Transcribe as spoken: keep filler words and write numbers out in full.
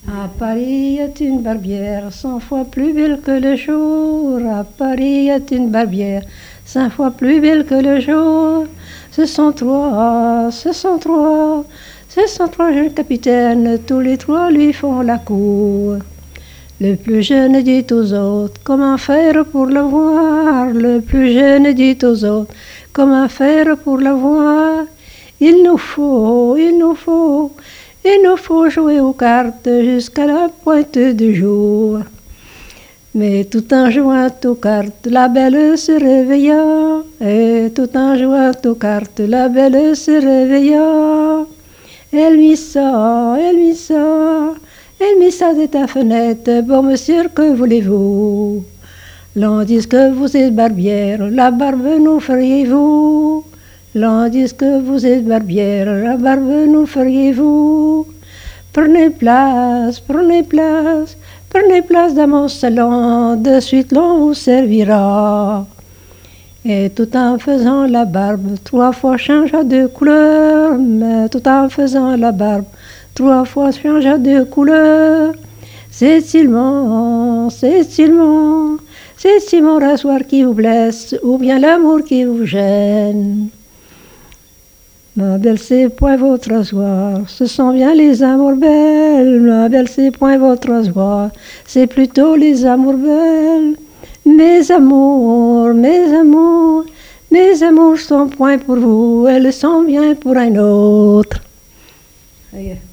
À Paris est une barbière, cent fois plus belle que le jour. À Paris est une barbière, cent fois plus belle que le jour. Ce sont trois, ce sont trois, ce sont trois jeunes capitaines, tous les trois lui font la cour. Le plus jeune dit aux autres, comment faire pour le voir? Le plus jeune dit aux autres, comment faire pour le voir? Il nous faut, il nous faut, il nous faut jouer aux cartes jusqu'à la pointe du jour. Mais tout en jouant aux cartes, la belle se réveilla. Et tout en jouant aux cartes, la belle se réveilla. Elle mit ça, elle mit ça, elle mit ça de ta fenêtre. Bon monsieur, que voulez-vous? L'on dit que vous êtes barbière, la barbe nous feriez-vous? L'on dit que vous êtes barbière, la barbe nous feriez-vous? Prenez place, prenez place, prenez place dans mon salon, de suite l'on vous servira. Et tout en faisant la barbe, trois fois changea de couleur, mais tout en faisant la barbe, trois fois changea de couleur. C'est Simon, c'est Simon, c'est Simon rasoir qui vous blesse, ou bien l'amour qui vous gêne. Ma belle, c'est point votre rasoir, ce sont bien les amours belles. Ma belle, c'est point votre rasoir, c'est plutôt les amours belles. Mes amours, mes amours, mes amours sont point pour vous, elles sont bien pour un autre.